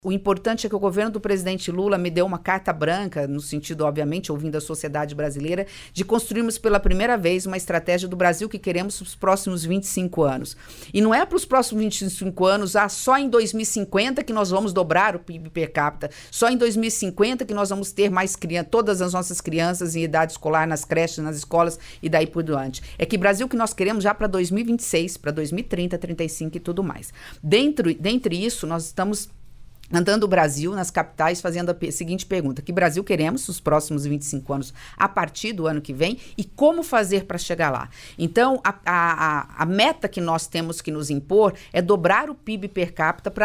O importante é que o governo do presidente Lula me deu uma carta branca, no sentido, obviamente, ouvindo a sociedade brasileira, de construirmos pela primeira vez uma estratégia do Brasil que queremos para os próximos 25 anos. E não é para os próximos 25 anos, só em 2050 que nós vamos dobrar o PIB per capita, só em 2050 que nós vamos ter mais todas as nossas crianças em idade escolar nas creches, nas escolas e daí por diante. É que Brasil que nós queremos já para 2026, para 2030, 35 e tudo mais. Dentre isso, nós estamos andando o Brasil nas capitais fazendo a seguinte pergunta: que Brasil queremos nos próximos 25 anos a partir do ano que vem e como fazer para chegar lá? Então, a meta que nós temos que nos impor é dobrar o PIB per capita para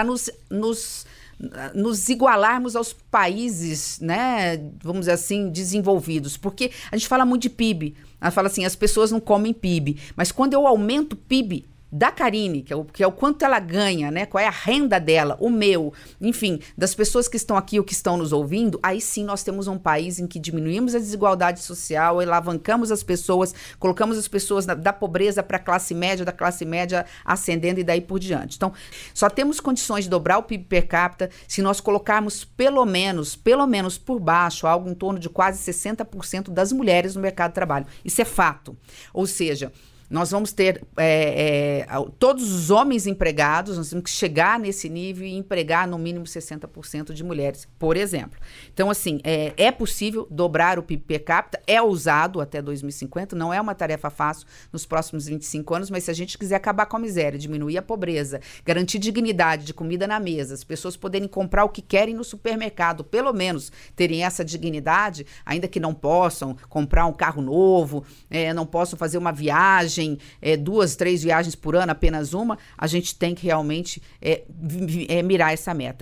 nos igualarmos aos países, né, vamos dizer assim, desenvolvidos. Porque a gente fala muito de PIB, ela fala assim, as pessoas não comem PIB, mas quando eu aumento o PIB da Karine, que é o quanto ela ganha, né? Qual é a renda dela, o meu, enfim, das pessoas que estão aqui ou que estão nos ouvindo, aí sim nós temos um país em que diminuímos a desigualdade social, alavancamos as pessoas, colocamos as pessoas da pobreza para a classe média, da classe média ascendendo e daí por diante. Então, só temos condições de dobrar o PIB per capita se nós colocarmos pelo menos por baixo, algo em torno de quase 60% das mulheres no mercado de trabalho. Isso é fato. Ou seja, nós vamos ter todos os homens empregados, nós temos que chegar nesse nível e empregar no mínimo 60% de mulheres, por exemplo. Então, assim, é possível dobrar o PIB per capita, é ousado até 2050, não é uma tarefa fácil nos próximos 25 anos, mas se a gente quiser acabar com a miséria, diminuir a pobreza, garantir dignidade de comida na mesa, as pessoas poderem comprar o que querem no supermercado, pelo menos terem essa dignidade, ainda que não possam comprar um carro novo, não possam fazer uma viagem, 2, 3 viagens por ano, apenas uma, a gente tem que realmente mirar essa meta.